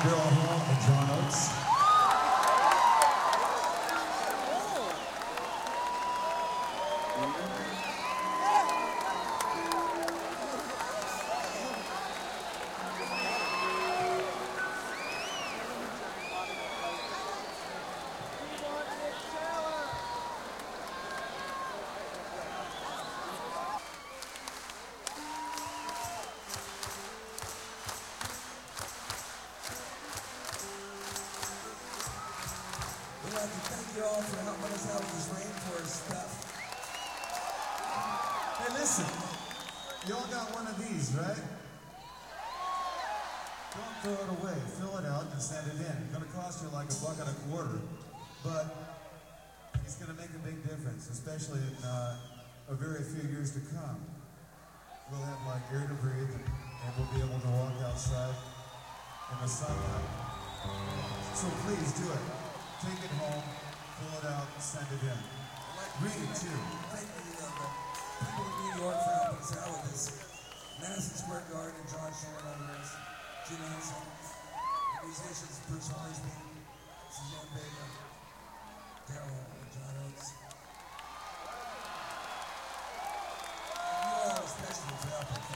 Bill Hall and John Oates. We'd like to thank you all for helping us out with this rainforest stuff. Hey, listen, you all got one of these, right? Don't throw it away. Fill it out and send it in. It's gonna cost you like $1.25, but it's gonna make a big difference, especially in a very few years to come. We'll have like air to breathe, and we'll be able to walk outside in the sunlight. So please do it. Take it home, fill it out, send it in. Read it too. Thank the people of New York for helping us out with this. Madison Square Garden, John Sharon Others, Jim Henson, the musicians, Bruce Hornsby, Suzanne Vega, Daryl Hall, and John Oates. And you all especially for helping.